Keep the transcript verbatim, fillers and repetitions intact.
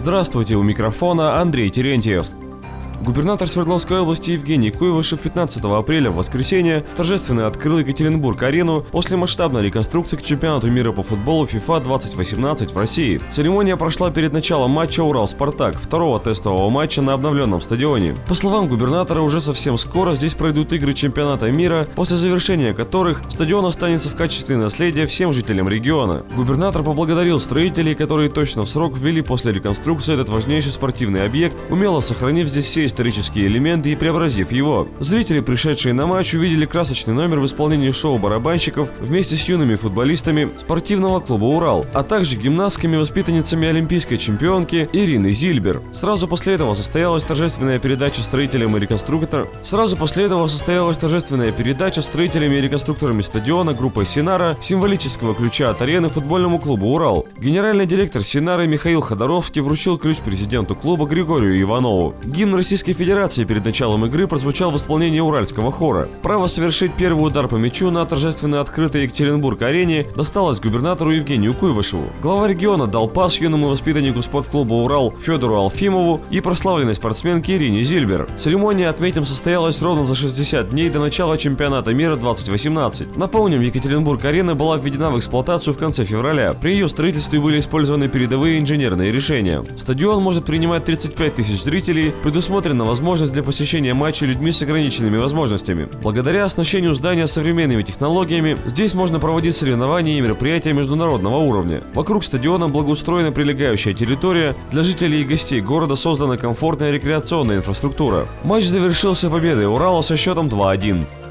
Здравствуйте, у микрофона Андрей Терентьев. Губернатор Свердловской области Евгений Куйвашев пятнадцатого апреля в воскресенье торжественно открыл Екатеринбург-арену после масштабной реконструкции к чемпионату мира по футболу FIFA двадцать восемнадцать в России. Церемония прошла перед началом матча «Урал-Спартак», второго тестового матча на обновленном стадионе. По словам губернатора, уже совсем скоро здесь пройдут игры чемпионата мира, после завершения которых стадион останется в качестве наследия всем жителям региона. Губернатор поблагодарил строителей, которые точно в срок ввели после реконструкции этот важнейший спортивный объект, умело сохранив здесь все исторические элементы и преобразив его. Зрители, пришедшие на матч, увидели красочный номер в исполнении шоу-барабанщиков вместе с юными футболистами спортивного клуба «Урал», а также гимнастками-воспитанницами олимпийской чемпионки Ирины Зильбер. Сразу после этого состоялась торжественная передача строителям и реконструкторам. Сразу после этого состоялась торжественная передача строителями и реконструкторами стадиона группой «Синара» символического ключа от арены футбольному клубу «Урал». Генеральный директор «Синары» Михаил Ходоровский вручил ключ президенту клуба Григорию Иванову. Гимн Российской Федерации перед началом игры прозвучал в исполнении уральского хора. Право совершить первый удар по мячу на торжественно открытой Екатеринбург-арене досталось губернатору Евгению Куйвашеву. Глава региона дал пас юному воспитаннику спортклуба «Урал» Федору Алфимову и прославленной спортсменке Ирине Зильбер. Церемония, отметим, состоялась ровно за шестьдесят дней до начала чемпионата мира двадцать восемнадцать. Напомним, Екатеринбург-арена была введена в эксплуатацию в конце февраля. При ее строительстве были использованы передовые инженерные решения. Стадион может принимать тридцать пять тысяч зрителей, предусмотрена возможность для посещения матчей людьми с ограниченными возможностями. Благодаря оснащению здания современными технологиями, здесь можно проводить соревнования и мероприятия международного уровня. Вокруг стадиона благоустроена прилегающая территория, для жителей и гостей города создана комфортная рекреационная инфраструктура. Матч завершился победой Урала со счетом два один.